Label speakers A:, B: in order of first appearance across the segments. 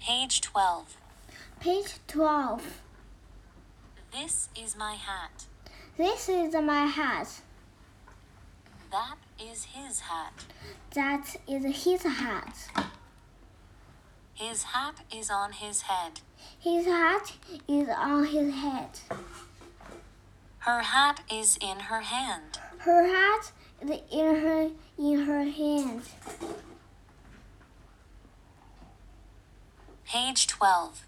A: Page 12.
B: Page 12.
A: This is my hat.
B: This is my hat.
A: That is his hat.
B: That is his hat.
A: His hat is on his head.
B: His hat is on his head.
A: Her hat is in her hand.
B: Her hat is in her hand.
A: Page 12.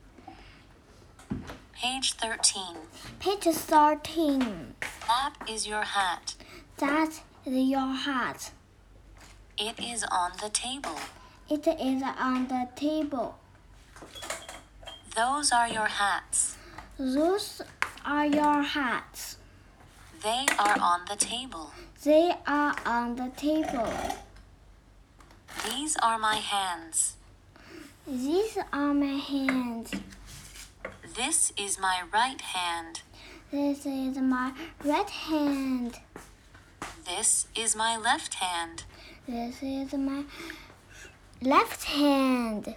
A: Page 13.
B: Page 13.
A: That is your hat.
B: That is your hat.
A: It is on the table.
B: It is on the table.
A: Those are your hats.
B: Those are your hats.
A: They are on the table.
B: They are on the table.
A: These are my hands.
B: These are my hands.
A: This is my right hand.
B: This is my right hand.
A: This is my left hand.
B: This is my left hand.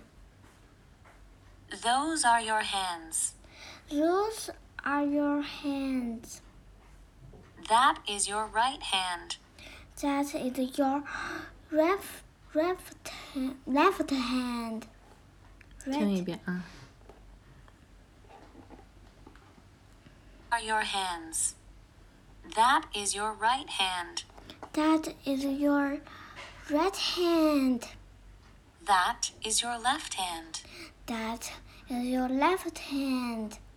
A: Those are your hands.
B: Those are your hands.
A: That is your right hand.
B: That is your left hand.
C: 听一遍啊。
A: Are your hands. That is your right hand.
B: That is your right hand.
A: That is your left hand.
B: That is your left hand.